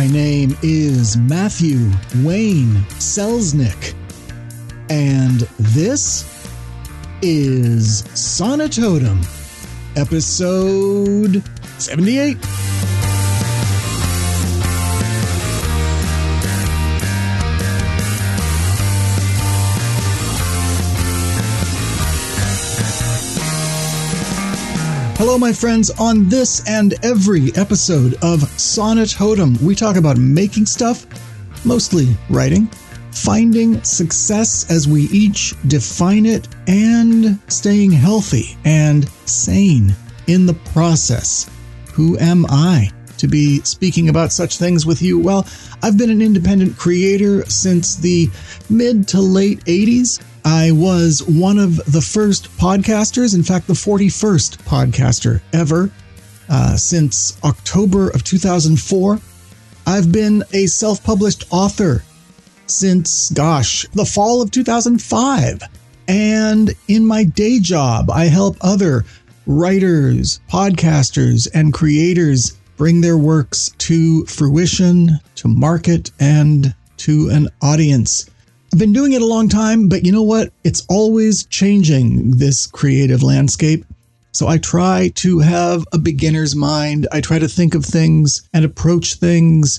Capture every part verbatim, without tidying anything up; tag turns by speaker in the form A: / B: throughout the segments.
A: My name is Matthew Wayne Selznick, and this is Sonatotum, episode seventy-eight. Hello, my friends. On this and every episode of Sonatotum, we talk about making stuff, mostly writing, finding success as we each define it, and staying healthy and sane in the process. Who am I to be speaking about such things with you? Well, I've been an independent creator since the mid to late eighties. I was one of the first podcasters, in fact, the forty-first podcaster ever, uh, since October of two thousand four. I've been a self-published author since, gosh, the fall of two thousand five. And in my day job, I help other writers, podcasters, and creators bring their works to fruition, to market, and to an audience. I've been doing it a long time, but you know what? It's always changing, this creative landscape. So I try to have a beginner's mind. I try to think of things and approach things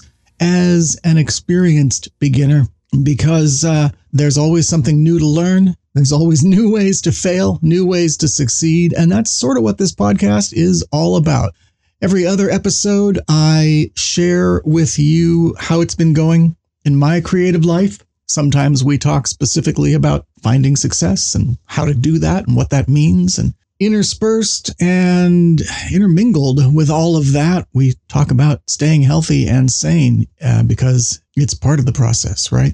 A: as an experienced beginner because uh, there's always something new to learn. There's always new ways to fail, new ways to succeed. And that's sort of what this podcast is all about. Every other episode, I share with you how it's been going in my creative life. Sometimes we talk specifically about finding success and how to do that and what that means. And interspersed and intermingled with all of that, we talk about staying healthy and sane uh, because it's part of the process, right?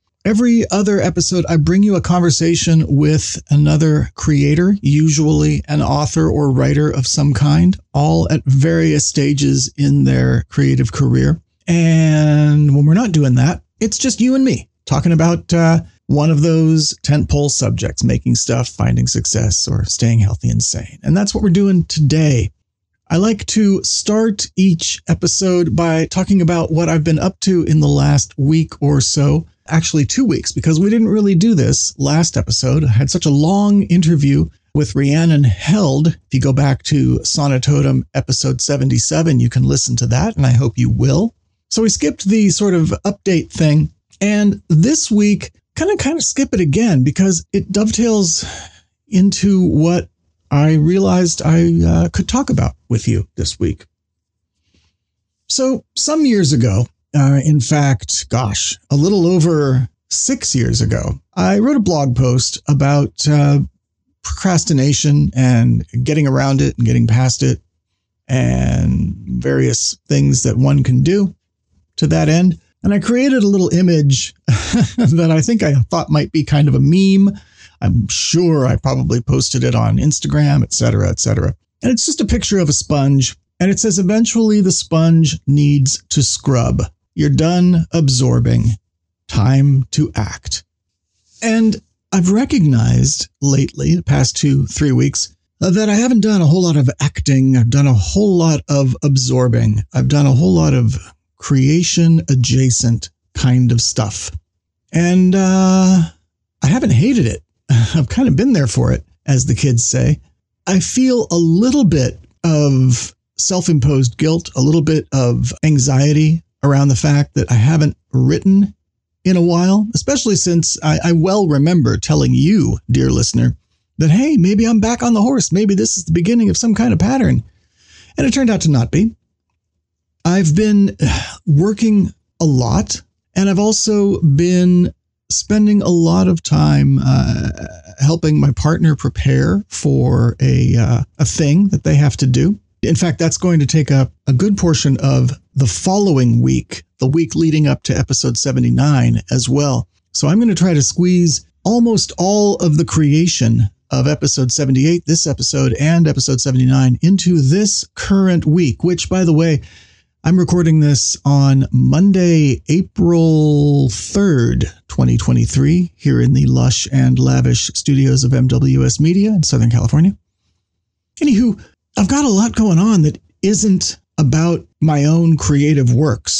A: Every other episode, I bring you a conversation with another creator, usually an author or writer of some kind, all at various stages in their creative career. And when we're not doing that, it's just you and me. Talking about uh, one of those tentpole subjects, making stuff, finding success, or staying healthy and sane. And that's what we're doing today. I like to start each episode by talking about what I've been up to in the last week or so. Actually, two weeks, because we didn't really do this last episode. I had such a long interview with Rhiannon Held. If you go back to Sonatotum episode seventy-seven, you can listen to that, and I hope you will. So we skipped the sort of update thing. And this week, kind of kind of skip it again because it dovetails into what I realized I uh, could talk about with you this week. So some years ago, uh, in fact, gosh, a little over six years ago, I wrote a blog post about uh, procrastination and getting around it and getting past it and various things that one can do to that end. And I created a little image that I think I thought might be kind of a meme. I'm sure I probably posted it on Instagram, et cetera, et cetera. And it's just a picture of a sponge. And it says, eventually the sponge needs to scrub. You're done absorbing. Time to act. And I've recognized lately, the past two, three weeks, that I haven't done a whole lot of acting. I've done a whole lot of absorbing. I've done a whole lot of creation adjacent kind of stuff. And uh, I haven't hated it. I've kind of been there for it, as the kids say. I feel a little bit of self-imposed guilt, a little bit of anxiety around the fact that I haven't written in a while, especially since I, I well remember telling you, dear listener, that, hey, maybe I'm back on the horse. Maybe this is the beginning of some kind of pattern. And it turned out to not be. I've been working a lot, and I've also been spending a lot of time uh, helping my partner prepare for a uh, a thing that they have to do. In fact, that's going to take up a good portion of the following week, the week leading up to episode seventy-nine as well. So I'm going to try to squeeze almost all of the creation of episode seventy-eight, this episode, and episode seventy-nine into this current week, which, by the way, I'm recording this on Monday, April third, twenty twenty-three, here in the lush and lavish studios of M W S Media in Southern California. Anywho, I've got a lot going on that isn't about my own creative works.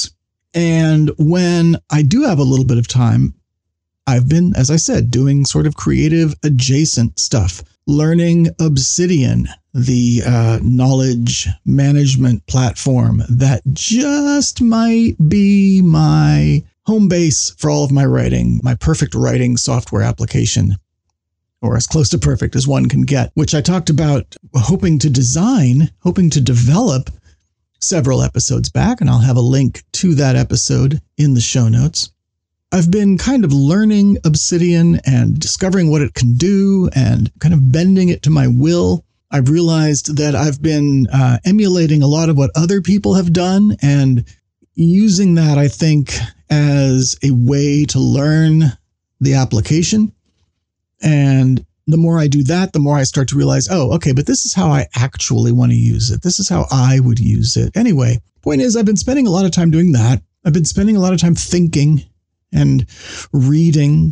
A: And when I do have a little bit of time, I've been, as I said, doing sort of creative adjacent stuff, learning Obsidian, the uh, knowledge management platform that just might be my home base for all of my writing, my perfect writing software application, or as close to perfect as one can get, which I talked about hoping to design, hoping to develop several episodes back, and I'll have a link to that episode in the show notes. I've been kind of learning Obsidian and discovering what it can do and kind of bending it to my will. I've realized that I've been uh, emulating a lot of what other people have done and using that, I think, as a way to learn the application. And the more I do that, the more I start to realize, oh, okay, but this is how I actually want to use it. This is how I would use it. Anyway, point is, I've been spending a lot of time doing that. I've been spending a lot of time thinking and reading.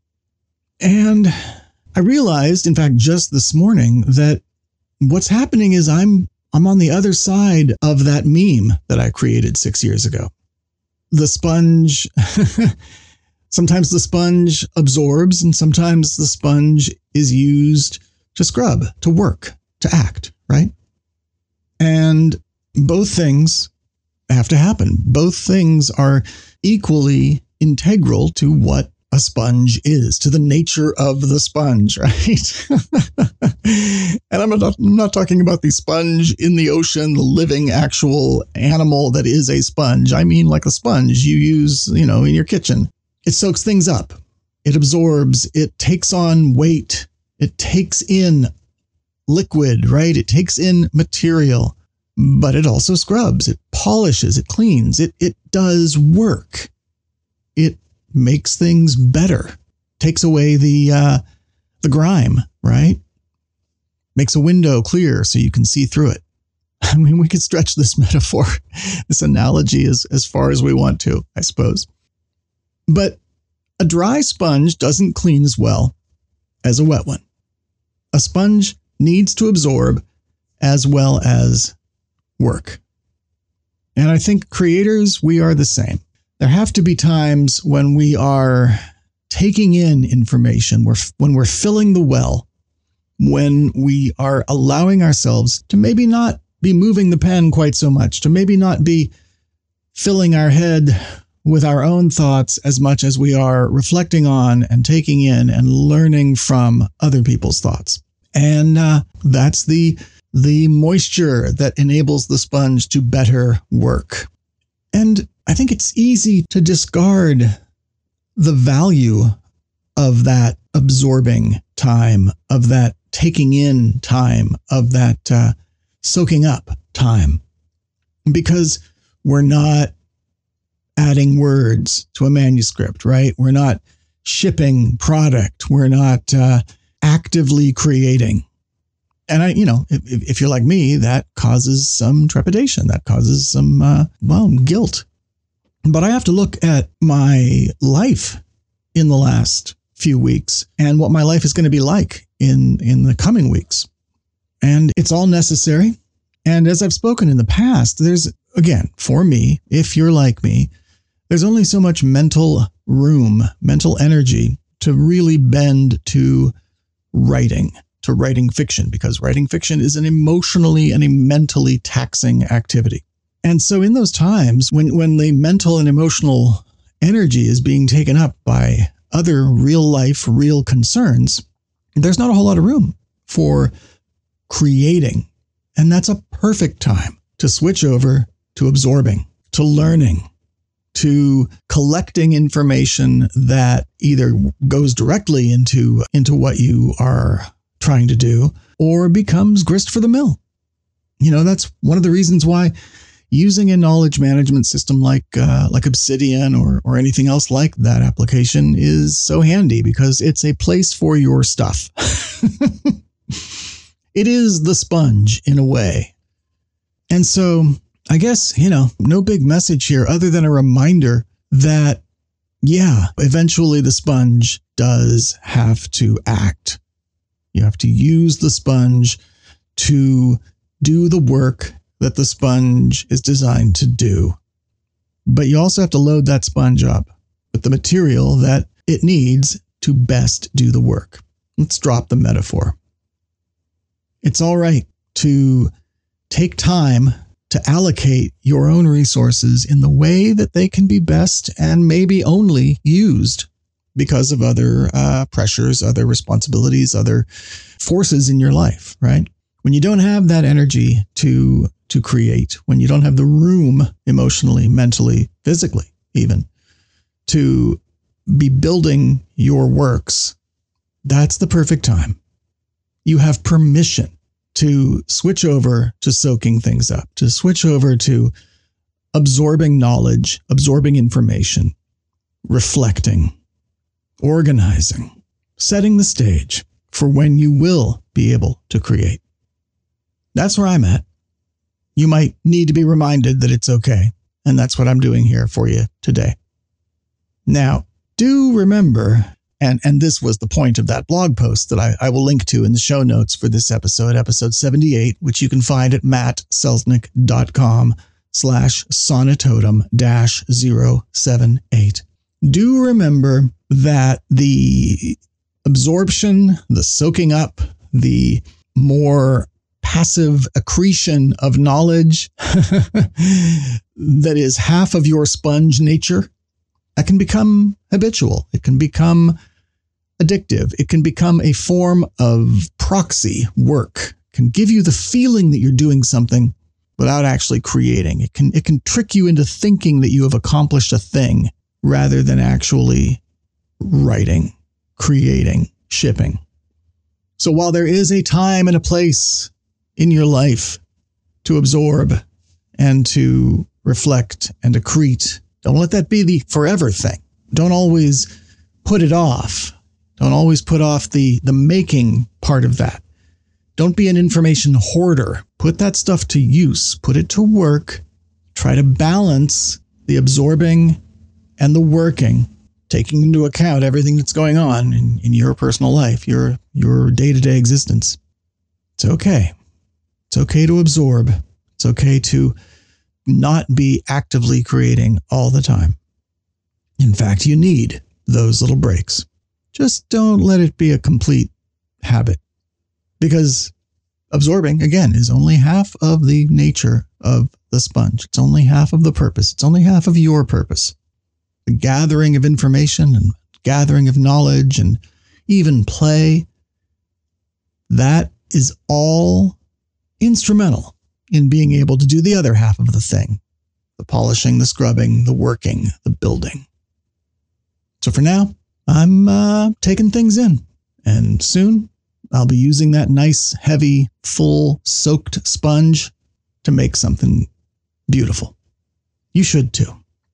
A: And I realized, in fact, just this morning, that what's happening is I'm I'm on the other side of that meme that I created six years ago. The sponge, sometimes the sponge absorbs and sometimes the sponge is used to scrub, to work, to act, right? And both things have to happen. Both things are equally integral to what a sponge is, to the nature of the sponge, right? And I'm not, I'm not talking about the sponge in the ocean, the living actual animal that is a sponge. I mean like a sponge you use, you know, in your kitchen. It soaks things up. It absorbs. It takes on weight. It takes in liquid, right? It takes in material, but it also scrubs. It polishes. It cleans. It, it does work. It makes things better, takes away the uh, the grime, right? Makes a window clear so you can see through it. I mean, we could stretch this metaphor, this analogy as, as far as we want to, I suppose. But a dry sponge doesn't clean as well as a wet one. A sponge needs to absorb as well as work. And I think creators, we are the same. There have to be times when we are taking in information, when we're filling the well, when we are allowing ourselves to maybe not be moving the pen quite so much, to maybe not be filling our head with our own thoughts as much as we are reflecting on and taking in and learning from other people's thoughts. And uh, that's the, the moisture that enables the sponge to better work. And I think it's easy to discard the value of that absorbing time, of that taking in time, of that uh, soaking up time, because we're not adding words to a manuscript, right? We're not shipping product. We're not uh, actively creating. And I, you know, if, if you're like me, that causes some trepidation. That causes some, uh, well, guilt. But I have to look at my life in the last few weeks and what my life is going to be like in, in the coming weeks. And it's all necessary. And as I've spoken in the past, there's, again, for me, if you're like me, there's only so much mental room, mental energy to really bend to writing, to writing fiction, because writing fiction is an emotionally and a mentally taxing activity. And so in those times when, when the mental and emotional energy is being taken up by other real life, real concerns, there's not a whole lot of room for creating. And that's a perfect time to switch over to absorbing, to learning, to collecting information that either goes directly into, into what you are trying to do or becomes grist for the mill. You know, that's one of the reasons why using a knowledge management system like uh, like Obsidian or or anything else like that application is so handy, because it's a place for your stuff. It is the sponge in a way. And so I guess, you know, no big message here other than a reminder that, yeah, eventually the sponge does have to act. You have to use the sponge to do the work that the sponge is designed to do. but you also have to load that sponge up with the material that it needs to best do the work. Let's drop the metaphor. It's all right to take time to allocate your own resources in the way that they can be best and maybe only used because of other uh, pressures, other responsibilities, other forces in your life, right? When you don't have that energy to, to create, when you don't have the room emotionally, mentally, physically, even to be building your works, that's the perfect time. You have permission to switch over to soaking things up, to switch over to absorbing knowledge, absorbing information, reflecting, organizing, setting the stage for when you will be able to create. That's where I'm at. You might need to be reminded that it's okay, and that's what I'm doing here for you today. Now, do remember, and, and this was the point of that blog post that I, I will link to in the show notes for this episode, episode seventy-eight, which you can find at mattselznick.com slash sonatotum dash zero seven eight. Do remember that the absorption, the soaking up, the more passive accretion of knowledge that is half of your sponge nature, that can become habitual. It can become addictive. It can become a form of proxy work. It can give you the feeling that you're doing something without actually creating. It can, it can trick you into thinking that you have accomplished a thing rather than actually writing, creating, shipping. So while there is a time and a place in your life to absorb and to reflect and accrete, don't let that be the forever thing. Don't always put it off. Don't always put off the, the making part of that. Don't be an information hoarder. Put that stuff to use. Put it to work. Try to balance the absorbing and the working, taking into account everything that's going on in, in your personal life, your, your day-to-day existence. It's okay. It's okay to absorb. It's okay to not be actively creating all the time. In fact, you need those little breaks. Just don't let it be a complete habit, because absorbing, again, is only half of the nature of the sponge. It's only half of the purpose. It's only half of your purpose. The gathering of information and gathering of knowledge and even play, that is all instrumental in being able to do the other half of the thing, the polishing, the scrubbing, the working, the building. So for now, I'm uh, taking things in, and soon I'll be using that nice, heavy, full, soaked sponge to make something beautiful. You should too.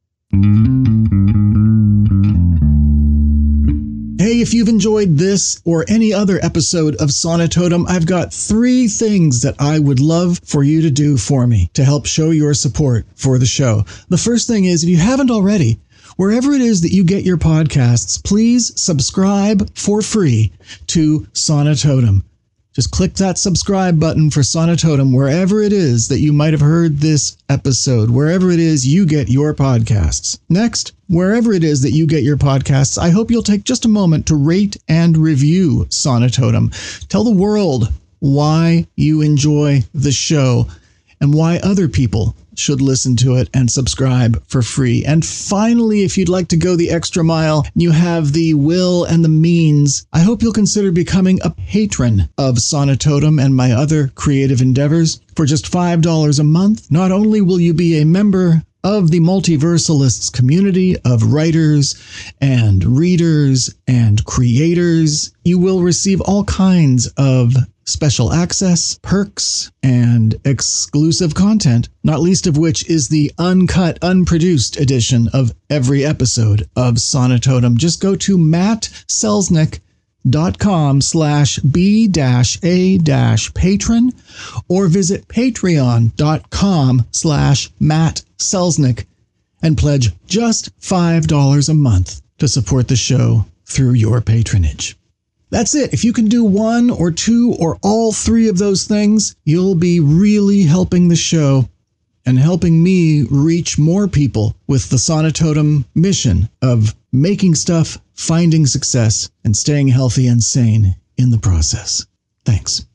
A: Hey, if you've enjoyed this or any other episode of Sonatotum, I've got three things that I would love for you to do for me to help show your support for the show. The first thing is, if you haven't already, wherever it is that you get your podcasts, please subscribe for free to Sonatotum. Just click that subscribe button for Sonatotum wherever it is that you might have heard this episode, wherever it is you get your podcasts. Next, wherever it is that you get your podcasts, I hope you'll take just a moment to rate and review Sonatotum. Tell the world why you enjoy the show and why other people should listen to it and subscribe for free. And finally, if you'd like to go the extra mile, you have the will and the means, I hope you'll consider becoming a patron of Sonatotum and my other creative endeavors. For just five dollars a month, not only will you be a member of the Multiversalists community of writers and readers and creators, you will receive all kinds of special access, perks, and exclusive content, not least of which is the uncut, unproduced edition of every episode of Sonatotum. Just go to mattselznick.com slash B dash A dash patron or visit patreon.com slash Matt Selznick and pledge just five dollars a month to support the show through your patronage. That's it. If you can do one or two or all three of those things, you'll be really helping the show and helping me reach more people with the Sonnet Totem mission of making stuff, finding success, and staying healthy and sane in the process. Thanks.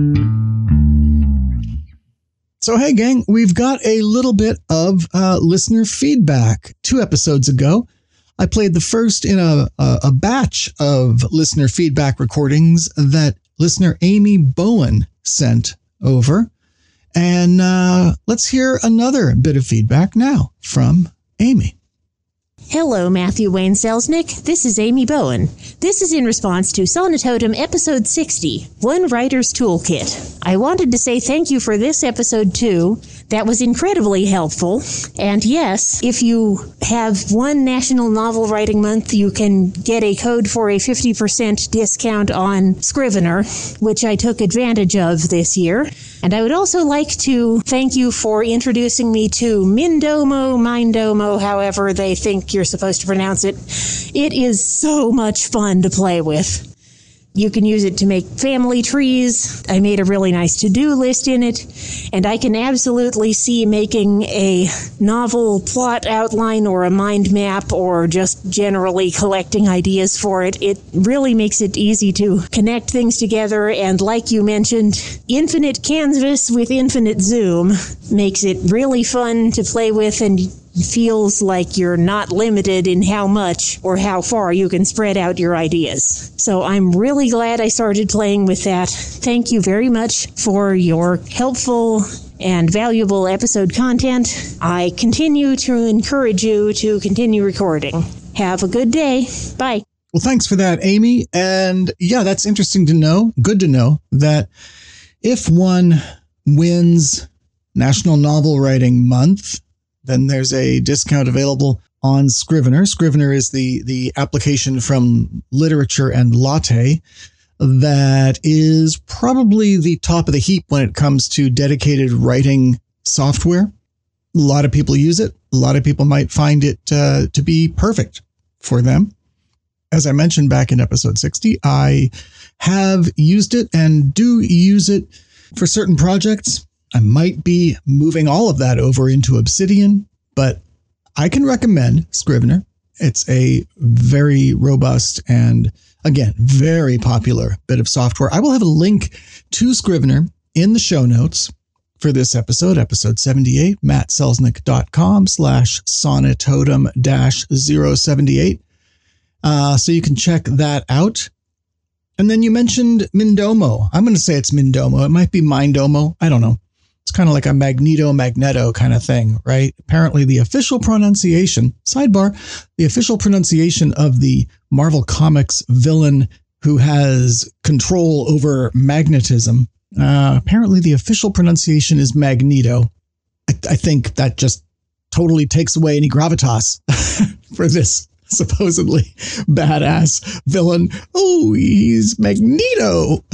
A: So, hey, gang, we've got a little bit of uh, listener feedback. Two episodes ago, I played the first in a, a, a batch of listener feedback recordings that listener Amy Bowen sent over. And uh, let's hear another bit of feedback now from Amy.
B: Hello, Matthew Wayne Selznick. This is Amy Bowen. This is in response to Sonnet Totem episode sixty, One Writer's Toolkit. I wanted to say thank you for this episode too. That was incredibly helpful. And yes, if you have one National Novel Writing Month, you can get a code for a fifty percent discount on Scrivener, which I took advantage of this year. And I would also like to thank you for introducing me to Mindomo, Mindomo, however they think you're supposed to pronounce it. It is so much fun to play with. You can use it to make family trees. I made a really nice to-do list in it, and I can absolutely see making a novel plot outline or a mind map or just generally collecting ideas for it. It really makes it easy to connect things together, and like you mentioned, infinite canvas with infinite zoom makes it really fun to play with and feels like you're not limited in how much or how far you can spread out your ideas. So I'm really glad I started playing with that. Thank you very much for your helpful and valuable episode content. I continue to encourage you to continue recording. Have a good day. Bye.
A: Well, thanks for that, Amy. And yeah, that's interesting to know. Good to know that if one wins National Novel Writing Month, then there's a discount available on Scrivener. Scrivener is the, the application from Literature and Latte that is probably the top of the heap when it comes to dedicated writing software. A lot of people use it. A lot of people might find it uh, to be perfect for them. As I mentioned back in episode sixty, I have used it and do use it for certain projects. I might be moving all of that over into Obsidian, but I can recommend Scrivener. It's a very robust and, again, very popular bit of software. I will have a link to Scrivener in the show notes for this episode, episode seventy-eight, mattselznick.com slash sonetotem dash 078. Uh, so you can check that out. And then you mentioned Mindomo. I'm going to say it's Mindomo. It might be Mindomo. I don't know. It's kind of like a Magneto Magneto kind of thing, right? Apparently the official pronunciation, sidebar, the official pronunciation of the Marvel Comics villain who has control over magnetism, uh, apparently the official pronunciation is Magneto. I, I think that just totally takes away any gravitas for this supposedly badass villain. Oh, he's Magneto.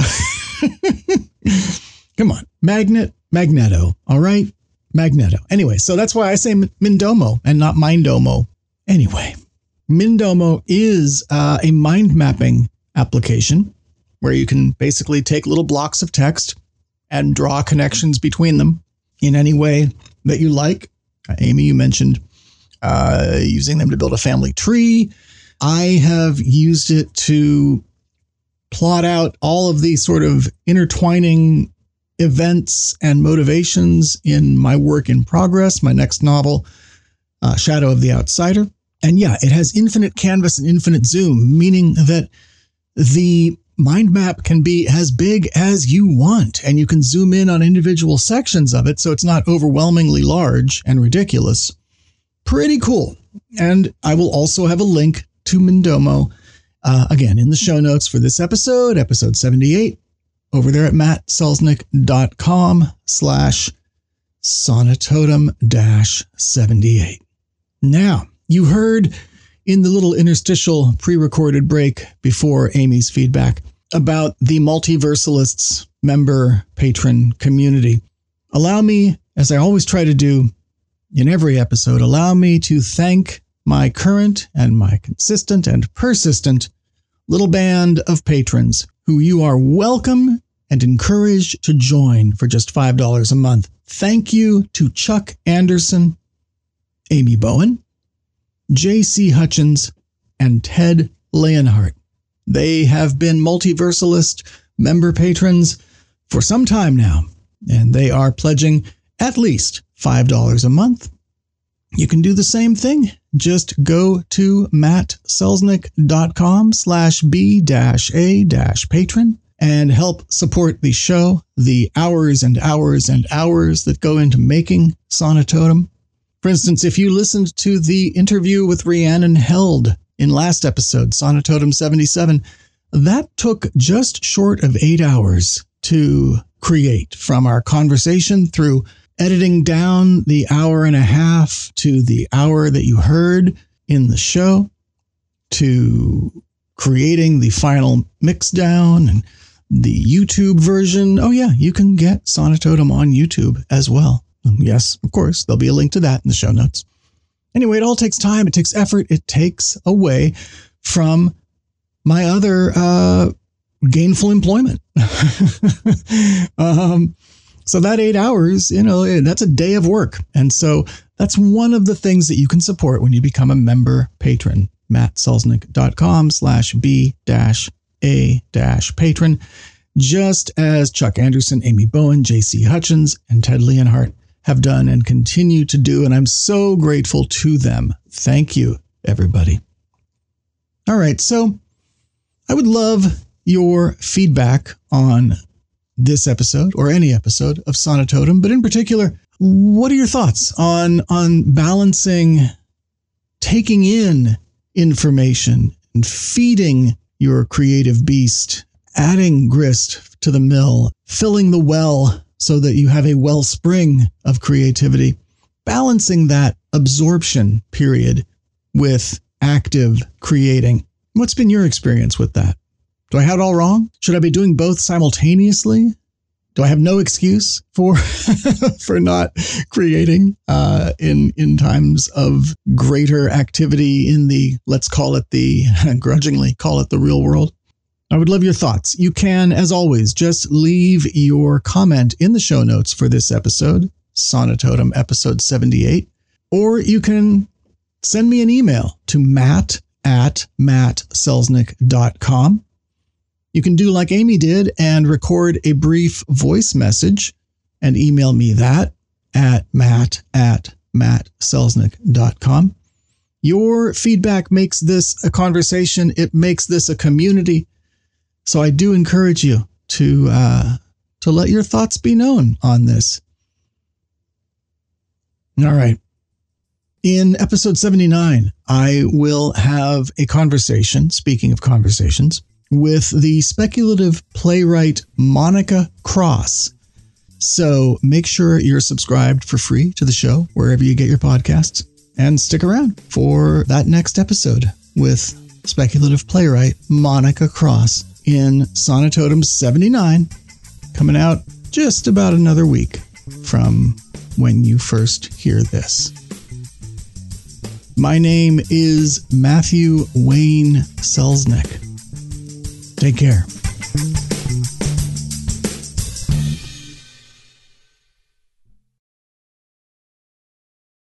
A: Come on, Magnet. Magneto, all right? Magneto. Anyway, so that's why I say Mindomo and not Mindomo. Anyway, Mindomo is uh, a mind mapping application where you can basically take little blocks of text and draw connections between them in any way that you like. Uh, Amy, you mentioned uh, using them to build a family tree. I have used it to plot out all of these sort of intertwining events and motivations in my work in progress, my next novel, uh, Shadow of the Outsider. And yeah, it has infinite canvas and infinite zoom, meaning that the mind map can be as big as you want, and you can zoom in on individual sections of it, so it's not overwhelmingly large and ridiculous. Pretty cool. And I will also have a link to Mindomo, uh, again, in the show notes for this episode, episode seventy-eight. Over there at mattselznick.com slash sonetotem dash 78. Now, you heard in the little interstitial pre-recorded break before Amy's feedback about the Multiversalists member patron community. Allow me, as I always try to do in every episode, allow me to thank my current and my consistent and persistent little band of patrons who you are welcome and encouraged to join for just five dollars a month. Thank you to Chuck Anderson, Amy Bowen, J C Hutchins, and Ted Leonhardt. They have been Multiversalist member patrons for some time now, and they are pledging at least five dollars a month. You can do the same thing. Just go to mattselznick.com slash B dash A dash patron and help support the show, the hours and hours and hours that go into making Sonatotem. For instance, if you listened to the interview with Rhiannon Held in last episode, Sonatotem seventy-seven, that took just short of eight hours to create, from our conversation through editing down the hour and a half to the hour that you heard in the show, to creating the final mix down and the YouTube version. Oh yeah, you can get Sonatotem on YouTube as well. Yes, of course, there'll be a link to that in the show notes. Anyway, it all takes time. It takes effort. It takes away from my other uh, gainful employment. um, so that eight hours, you know, that's a day of work. And so that's one of the things that you can support when you become a member patron. mattselznick.com slash B dash A dash patron. Just as Chuck Anderson, Amy Bowen, J C Hutchins, and Ted Leonhardt have done and continue to do. And I'm so grateful to them. Thank you, everybody. All right. So I would love your feedback on this episode or any episode of Sonatotem, but in particular, what are your thoughts on, on balancing taking in information and feeding your creative beast, adding grist to the mill, filling the well so that you have a wellspring of creativity, balancing that absorption period with active creating? What's been your experience with that? Do I have it all wrong? Should I be doing both simultaneously? Do I have no excuse for for not creating uh, in in times of greater activity in the, let's call it the, grudgingly call it the real world? I would love your thoughts. You can, as always, just leave your comment in the show notes for this episode, Sonatotem episode seventy-eight, or you can send me an email to matt at mattselznick dot com. You can do like Amy did and record a brief voice message and email me that at matt at mattselznick dot com. Your feedback makes this a conversation. It makes this a community. So I do encourage you to uh, to let your thoughts be known on this. All right. In episode seventy-nine, I will have a conversation, speaking of conversations, with the speculative playwright Monica Cross. So make sure you're subscribed for free to the show, wherever you get your podcasts, and stick around for that next episode with speculative playwright Monica Cross in Sonatotem seventy-nine, coming out just about another week from when you first hear this. My name is Matthew Wayne Selznick. Take care.